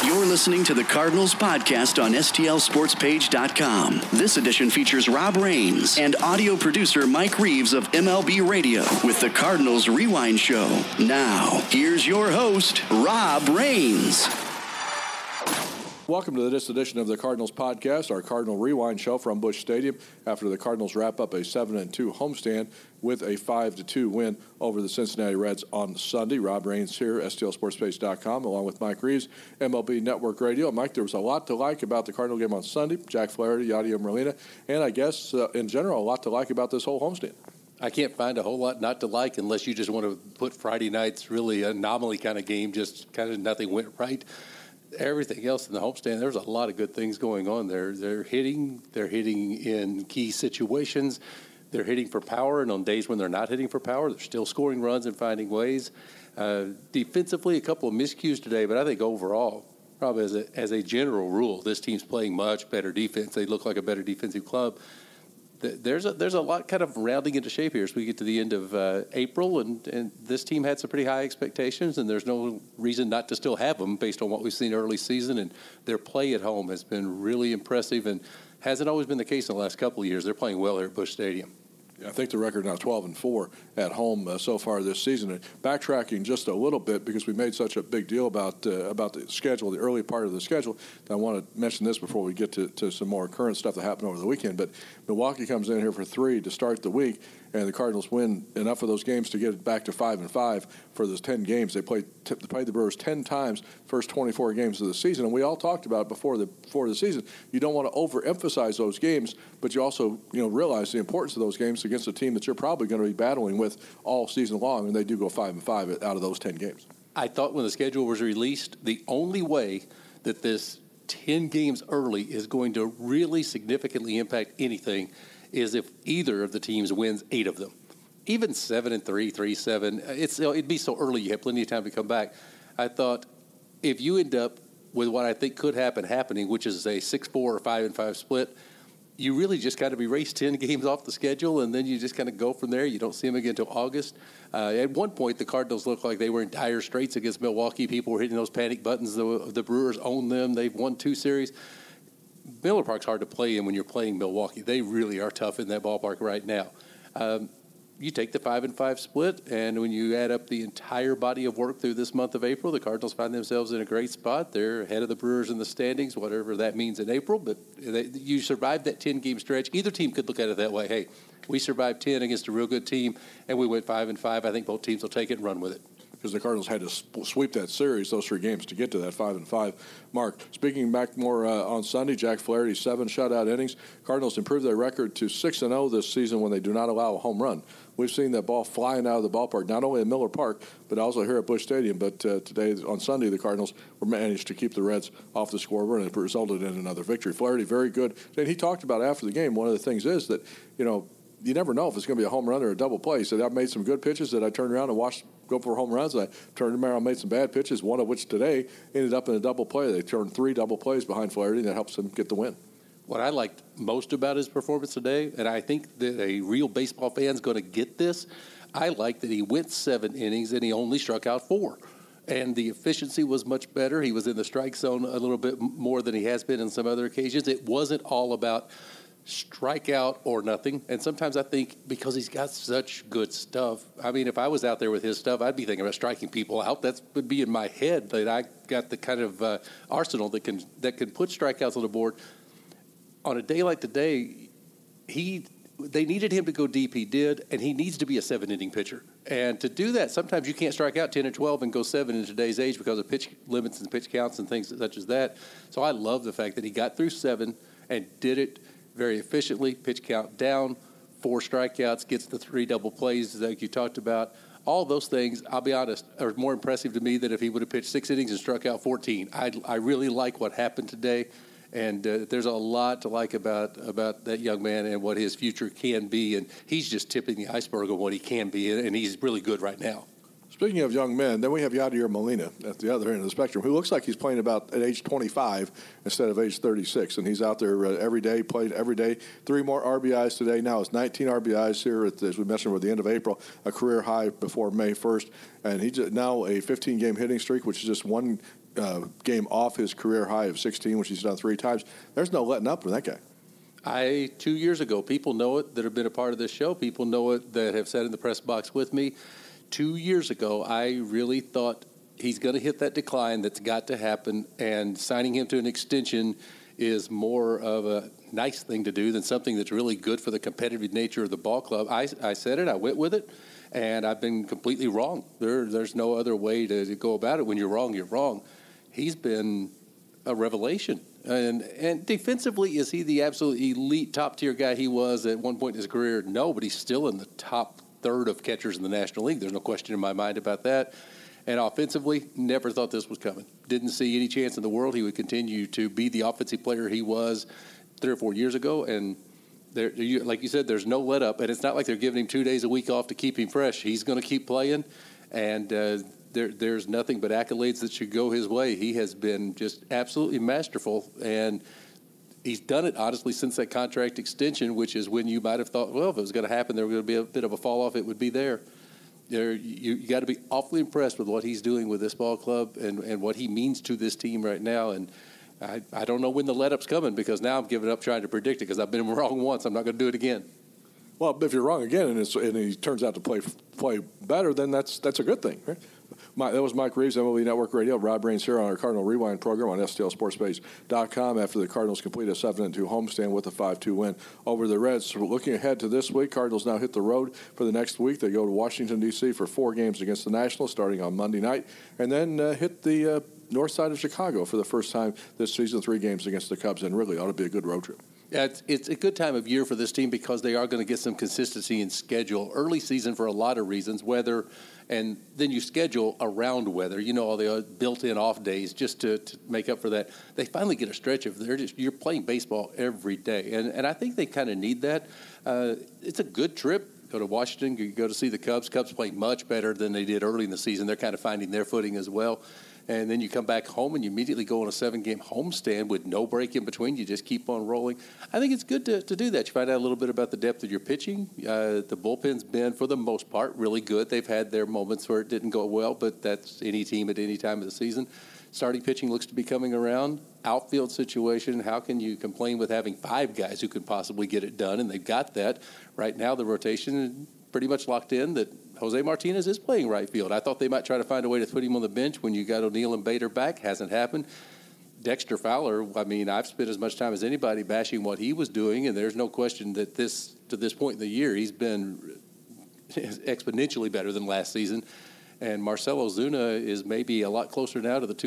You're listening to the Cardinals podcast on STLSportsPage.com. This edition features Rob Rains and audio producer Mike Reeves of MLB Radio with the Cardinals Rewind Show. Now, here's your host, Rob Rains. Welcome to this edition of the Cardinals podcast, our Cardinal Rewind Show from Busch Stadium after the Cardinals wrap up a 7-2 homestand with a 5-2 win over the Cincinnati Reds on Sunday. Rob Rains here, STLSportsPage.com, along with Mike Reeves, MLB Network Radio. Mike, there was a lot to like about the Cardinal game on Sunday. Jack Flaherty, Yadier Molina, and I guess, in general, a lot to like about this whole homestand. I can't find a whole lot not to like unless you just want to put Friday night's really anomaly kind of game, just kind of nothing went right. Everything else in the homestand, there's a lot of good things going on there. They're hitting in key situations. They're hitting for power, and on days when they're not hitting for power, they're still scoring runs and finding ways. Defensively, a couple of miscues today, but I think overall, probably as a general rule, this team's playing much better defense. They look like a better defensive club. There's a lot kind of rounding into shape here as we get to the end of April, and this team had some pretty high expectations, and there's no reason not to still have them based on what we've seen early season, and their play at home has been really impressive and hasn't always been the case in the last couple of years. They're playing well here at Busch Stadium. I think the record now 12-4 at home so far this season. And backtracking just a little bit because we made such a big deal about the schedule, the early part of the schedule. I want to mention this before we get to some more current stuff that happened over the weekend. But Milwaukee comes in here for 3 to start the week, and the Cardinals win enough of those games to get it back to 5-5 for those 10 games. They played the Brewers 10 times first 24 games of the season, and we all talked about it before the season. You don't want to overemphasize those games, but you also realize the importance of those games against a team that you're probably going to be battling with all season long, and they do go 5-5 out of those 10 games. I thought when the schedule was released, the only way that this 10 games early is going to really significantly impact anything is if either of the teams wins 8 of them. Even 7-3, 3-7, it'd be so early you have plenty of time to come back. I thought if you end up with what I think could happening, which is a 6-4 or 5-5 split, you really just got to erase 10 games off the schedule, and then you just kind of go from there. You don't see them again until August. At one point, the Cardinals looked like they were in dire straits against Milwaukee. People were hitting those panic buttons. The Brewers own them. They've won 2 series. Miller Park's hard to play in when you're playing Milwaukee. They really are tough in that ballpark right now. You take the 5-5 split, and when you add up the entire body of work through this month of April, the Cardinals find themselves in a great spot. They're ahead of the Brewers in the standings, whatever that means in April. But you survived that 10-game stretch. Either team could look at it that way. Hey, we survived 10 against a real good team, and we went 5-5. I think both teams will take it and run with it. Because the Cardinals had to sweep that series, those 3 games, to get to that 5-5 mark. Speaking back more on Sunday, Jack Flaherty, 7 shutout innings. Cardinals improved their record to 6-0 this season when they do not allow a home run. We've seen that ball flying out of the ballpark, not only at Miller Park, but also here at Busch Stadium. But today, on Sunday, the Cardinals managed to keep the Reds off the scoreboard, and it resulted in another victory. Flaherty, very good. And he talked about after the game, one of the things is that, you never know if it's going to be a home run or a double play. He said, I've made some good pitches that I turned around and watched go for home runs. I turned around and made some bad pitches, one of which today ended up in a double play. They turned 3 double plays behind Flaherty, and that helps them get the win. What I liked most about his performance today, and I think that a real baseball fan's going to get this, I like that he went 7 innings and he only struck out 4. And the efficiency was much better. He was in the strike zone a little bit more than he has been in some other occasions. It wasn't all about strikeout or nothing. And sometimes I think because he's got such good stuff, I mean, if I was out there with his stuff, I'd be thinking about striking people out. That would be in my head that I got the kind of arsenal that can put strikeouts on the board. On a day like today, they needed him to go deep. He did, and he needs to be a 7-inning pitcher. And to do that, sometimes you can't strike out 10 or 12 and go 7 in today's age because of pitch limits and pitch counts and things such as that. So I love the fact that he got through 7 and did it very efficiently, pitch count down, 4 strikeouts, gets the 3 double plays like you talked about. All those things, I'll be honest, are more impressive to me than if he would have pitched 6 innings and struck out 14. I really like what happened today, and there's a lot to like about that young man and what his future can be, and he's just tipping the iceberg of what he can be, and he's really good right now. Speaking of young men, then we have Yadier Molina at the other end of the spectrum, who looks like he's playing about at age 25 instead of age 36. And he's out there every day, played every day. 3 more RBIs today. Now it's 19 RBIs here, as we mentioned, at the end of April, a career high before May 1st. And he's now a 15-game hitting streak, which is just one game off his career high of 16, which he's done 3 times. There's no letting up with that guy. 2 years ago, people know it that have been a part of this show. People know it that have sat in the press box with me. 2 years ago, I really thought he's going to hit that decline that's got to happen, and signing him to an extension is more of a nice thing to do than something that's really good for the competitive nature of the ball club. I said it, I went with it, and I've been completely wrong. There's no other way to go about it. When you're wrong, you're wrong. He's been a revelation. And defensively, is he the absolute elite top-tier guy he was at one point in his career? No, but he's still in the top third of catchers in the National League. There's no question in my mind about that. And offensively, never thought this was coming. Didn't see any chance in the world he would continue to be the offensive player he was 3 or 4 years ago. And there, like you said, there's no let up. And it's not like they're giving him 2 days a week off to keep him fresh. He's going to keep playing. And there's nothing but accolades that should go his way. He has been just absolutely masterful. And he's done it, honestly, since that contract extension, which is when you might have thought, well, if it was going to happen, there was going to be a bit of a fall-off, it would be there. You got to be awfully impressed with what he's doing with this ball club and what he means to this team right now. And I don't know when the let-up's coming, because now I'm giving up trying to predict it, because I've been wrong once. I'm not going to do it again. Well, if you're wrong again and he turns out to play better, then that's a good thing, right? That was Mike Reeves, MLB Network Radio. Rob Rains here on our Cardinal Rewind program on STLSportsPage.com after the Cardinals complete a 7-2 homestand with a 5-2 win over the Reds. So looking ahead to this week, Cardinals now hit the road for the next week. They go to Washington, D.C. for 4 games against the Nationals starting on Monday night, and then hit the north side of Chicago for the first time this season, 3 games against the Cubs, and really ought to be a good road trip. Yeah, it's a good time of year for this team because they are going to get some consistency in schedule. Early season for a lot of reasons, weather, and then you schedule around weather. You know, all the built-in off days just to make up for that. They finally get a stretch of you're playing baseball every day, and I think they kind of need that. It's a good trip. Go to Washington, you go to see the Cubs. Cubs play much better than they did early in the season. They're kind of finding their footing as well. And then you come back home and you immediately go on a 7-game homestand with no break in between. You just keep on rolling. I think it's good to do that. You find out a little bit about the depth of your pitching. The bullpen's been, for the most part, really good. They've had their moments where it didn't go well, but that's any team at any time of the season. Starting pitching looks to be coming around. Outfield situation, how can you complain with having 5 guys who could possibly get it done? And they've got that. Right now the rotation is pretty much locked in that Jose Martinez is playing right field. I thought they might try to find a way to put him on the bench when you got O'Neill and Bader back. Hasn't happened. Dexter Fowler, I mean, I've spent as much time as anybody bashing what he was doing, and there's no question that to this point in the year, he's been exponentially better than last season. And Marcell Ozuna is maybe a lot closer now to the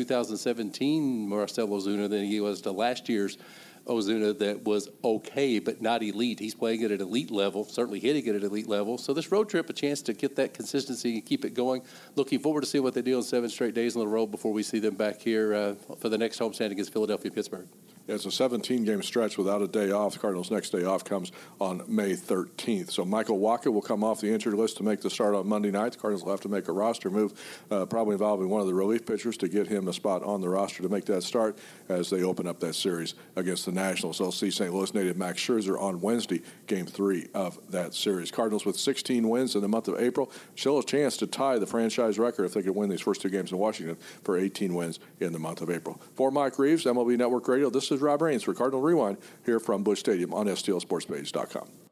2017 Marcell Ozuna than he was to last year's Ozuna that was okay but not elite. He's playing at an elite level, certainly hitting at an elite level. So this road trip, a chance to get that consistency and keep it going. Looking forward to see what they do on 7 straight days on the road before we see them back here for the next homestand against Philadelphia and Pittsburgh. Yeah, it's a 17-game stretch without a day off. The Cardinals' next day off comes on May 13th. So Michael Wacha will come off the injured list to make the start on Monday night. The Cardinals will have to make a roster move, probably involving one of the relief pitchers to get him a spot on the roster to make that start as they open up that series against the Nationals. They'll see St. Louis native Max Scherzer on Wednesday, Game 3 of that series. Cardinals with 16 wins in the month of April. Still a chance to tie the franchise record if they could win these first 2 games in Washington for 18 wins in the month of April. For Mike Reeves, MLB Network Radio, this is Rob Rains for Cardinal Rewind here from Busch Stadium on STLSportsPage.com.